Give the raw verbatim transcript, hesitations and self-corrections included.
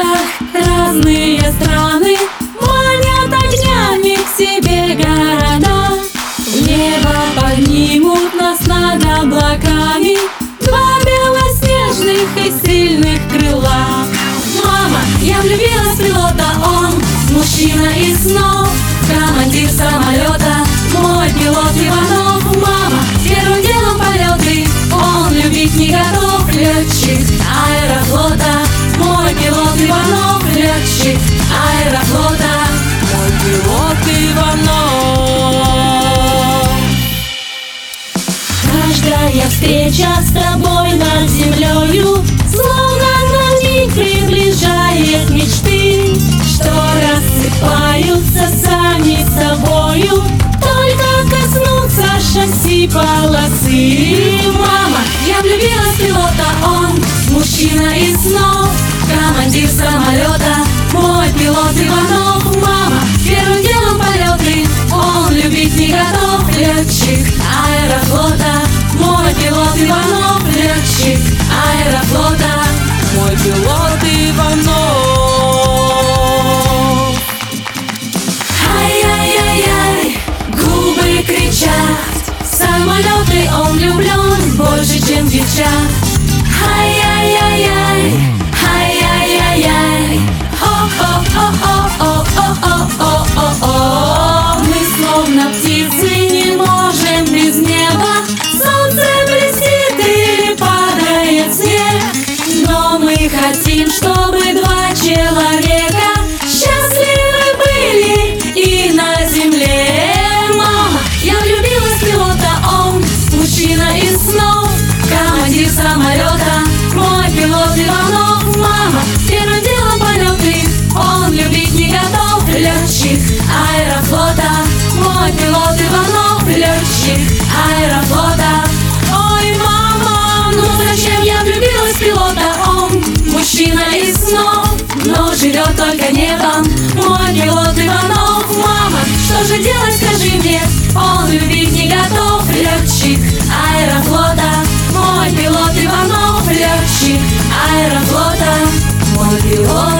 самолетах разные страны манят огнями к себе города. В небо поднимут нас над облаками два белоснежных и сильных крыла. Мама, я влюбилась в пилота, он мужчина из снов, командир самолета, мой пилот Иванов. Мама, первым делом полеты он любить не готов. Летчик аэрофлота, мой пилот Иванов. Летчик аэрофлота, мой пилот Иванов. Каждая встреча с тобой над землею словно на миг приближает мечты, что рассыпаются сами собою, только коснуться шасси полосы. Мама, я влюбилась в пилота, он мужчина из снов, командир самолета, мой пилот Иванов. Мама, первым делом полеты он любить не готов. Летчик аэрофлота, мой пилот Иванов. Летчик аэрофлота, мой пилот Иванов. Ай-яй-яй-яй, губы кричат, самолеты он влюблен больше, чем девчат. Ай-яй-яй-яй, ай-яй-яй-яй, о-о-о-о-о-о-о-о. Мы словно птицы не можем без неба, солнце блестит или падает снег, но мы хотим, чтобы два человека счастливы были и на земле. Мама, я влюбилась в пилота, он мужчина из снов, командир самолета, мой пилот Иванов. Мама, первым делом полеты он любить не готов. Летчик аэрофлота, мой пилот Иванов. Летчик аэрофлота. Ой, мама, ну зачем я влюбилась в пилота? Он мужчина из снов, но живет только небом, мой пилот Иванов. Мама, что же делать, скажи мне, он любить не готов. Летчик аэрофлота, мой пилот Иванов. Летчик аэрофлота, мой пилот